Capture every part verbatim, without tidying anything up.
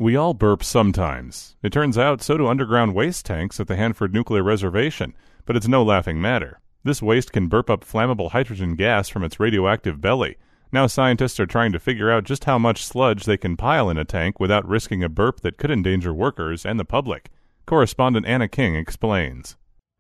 We all burp sometimes. It turns out so do underground waste tanks at the Hanford Nuclear Reservation, but it's no laughing matter. This waste can burp up flammable hydrogen gas from its radioactive belly. Now scientists are trying to figure out just how much sludge they can pile in a tank without risking a burp that could endanger workers and the public. Correspondent Anna King explains.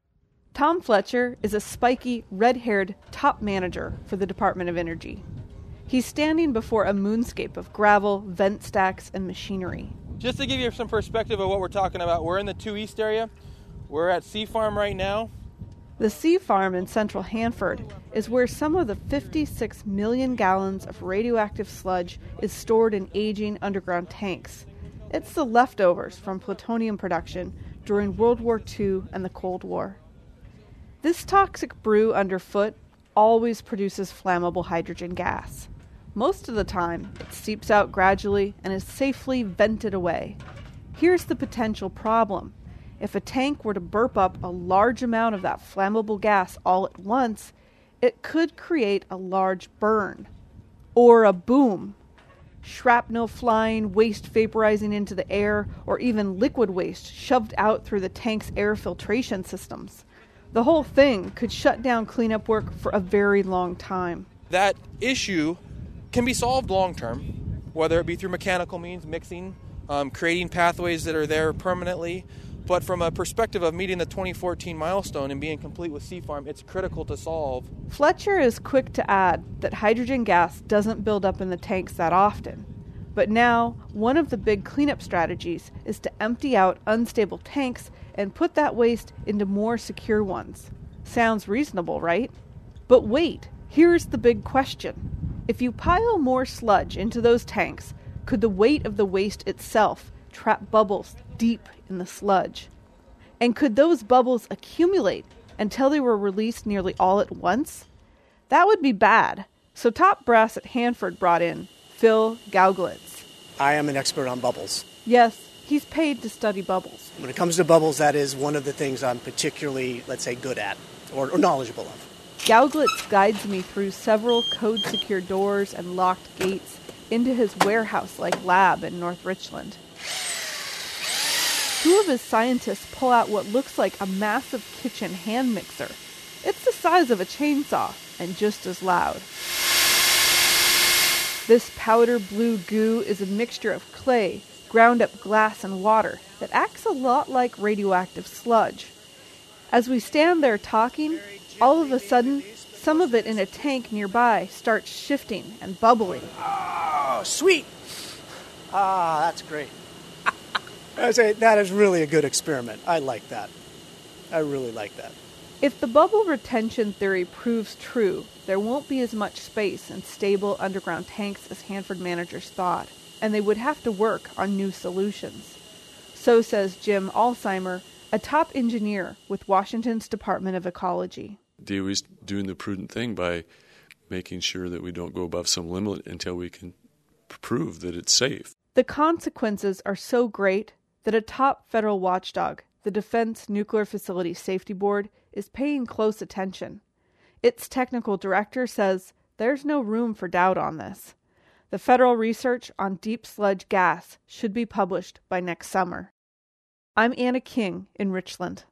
Tom Fletcher is a spiky, red-haired top manager for the Department of Energy. He's standing before a moonscape of gravel, vent stacks, and machinery. Just to give you some perspective of what we're talking about, we're in the two East area. We're at Sea Farm right now. The Sea Farm in central Hanford is where some of the fifty-six million gallons of radioactive sludge is stored in aging underground tanks. It's the leftovers from plutonium production during World War Two and the Cold War. This toxic brew underfoot always produces flammable hydrogen gas. Most of the time, it seeps out gradually and is safely vented away. Here's the potential problem. If a tank were to burp up a large amount of that flammable gas all at once, it could create a large burn. Or a boom. Shrapnel flying, waste vaporizing into the air, or even liquid waste shoved out through the tank's air filtration systems. The whole thing could shut down cleanup work for a very long time. That issue can be solved long term, whether it be through mechanical means, mixing, um, creating pathways that are there permanently. But from a perspective of meeting the twenty fourteen milestone and being complete with Sea Farm, it's critical to solve. Fletcher is quick to add that hydrogen gas doesn't build up in the tanks that often. But now, one of the big cleanup strategies is to empty out unstable tanks and put that waste into more secure ones. Sounds reasonable, right? But wait, here's the big question. If you pile more sludge into those tanks, could the weight of the waste itself trap bubbles deep in the sludge? And could those bubbles accumulate until they were released nearly all at once? That would be bad. So top brass at Hanford brought in Phil Gauglitz. I am an expert on bubbles. Yes, he's paid to study bubbles. When it comes to bubbles, that is one of the things I'm particularly, let's say, good at or, or knowledgeable of. Gauglitz guides me through several code-secure doors and locked gates into his warehouse-like lab in North Richland. Two of his scientists pull out what looks like a massive kitchen hand mixer. It's the size of a chainsaw and just as loud. This powder blue goo is a mixture of clay, ground up glass, and water that acts a lot like radioactive sludge. As we stand there talking, all of a sudden, some of it in a tank nearby starts shifting and bubbling. Oh, sweet! Ah, that's great. I say that is really a good experiment. I like that. I really like that. If the bubble retention theory proves true, there won't be as much space in stable underground tanks as Hanford managers thought, and they would have to work on new solutions. So says Jim Alzheimer, a top engineer with Washington's Department of Ecology. D O E's doing the prudent thing by making sure that we don't go above some limit until we can prove that it's safe. The consequences are so great that a top federal watchdog, the Defense Nuclear Facility Safety Board, is paying close attention. Its technical director says there's no room for doubt on this. The federal research on deep sludge gas should be published by next summer. I'm Anna King in Richland.